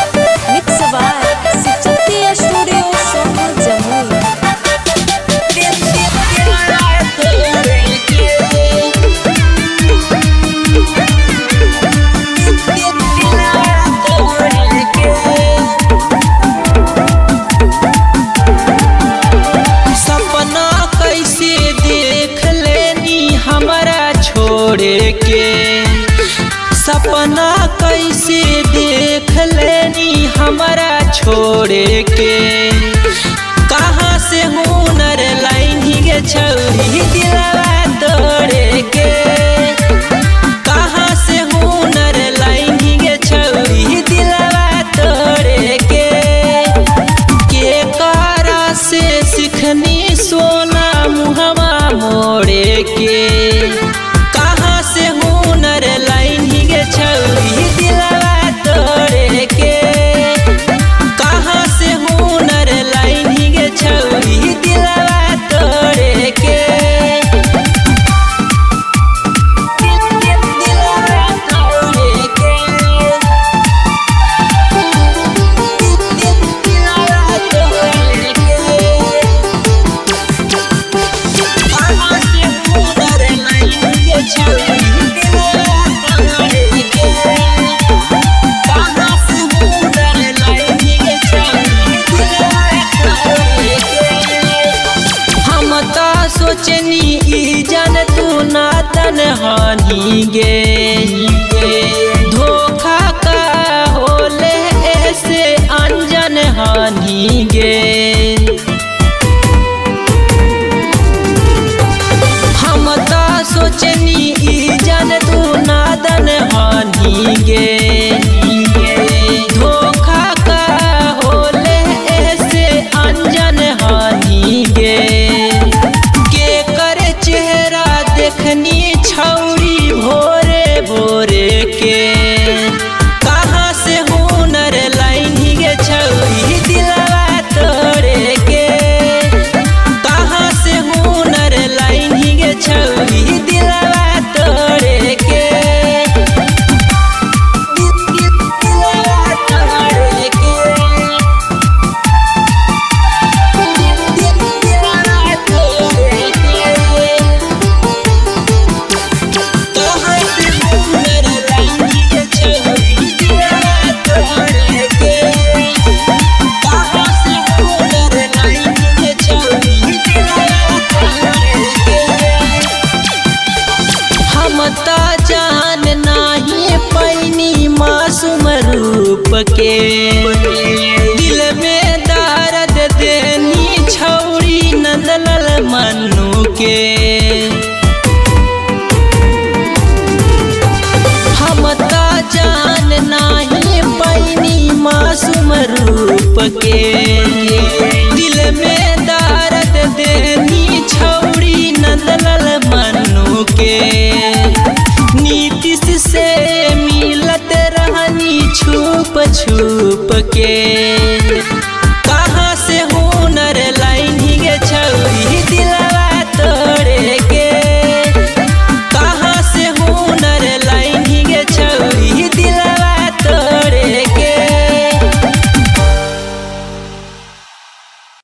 सपना कैसे देख लेनी हमरा छोड़े के। कहाँ से हुनर लाइन गे छौरी दिलवा तोड़े के। कहाँ से हुनर लाइन गे छौरी दिलवा तोड़े के। करा से सिखनी सोना मुहवा मोड़े के। कहाँ से हुनर लाइन गे छौरी दिलवा तोड़े के। कहाँ से हुनर लाइन गे छौरी दिलवा तोड़े के। दिलवा तोड़े के। दिलवा तोड़े के। कहाँ से हुनर लाइन गे छौरी सोचनी ई जन तू ना तन हानि गे। धोखा का होले ऐसे अनजन हानि गे। हम ता सोचनी ई जन तू ना तन हानि गे। धोखा का होले ऐसे अनजन हानि गे। देखनी छौरी भोरे भोरे के। कहाँ से हुनर लाइन गे छौरी दिलवा तोड़े के। कहाँ से हुनर लाइन गे छौरी दिलवा तोड़े के। दिलवा तोड़े के। दिलवा तोड़े के। जान नाही पैनी मासूम रूप के। दिल में दर्द देनी छौरी नंदलाल मन्नू के। हम ता जान नाही पैनी मासूम रूप के। दिल में दर्द देनी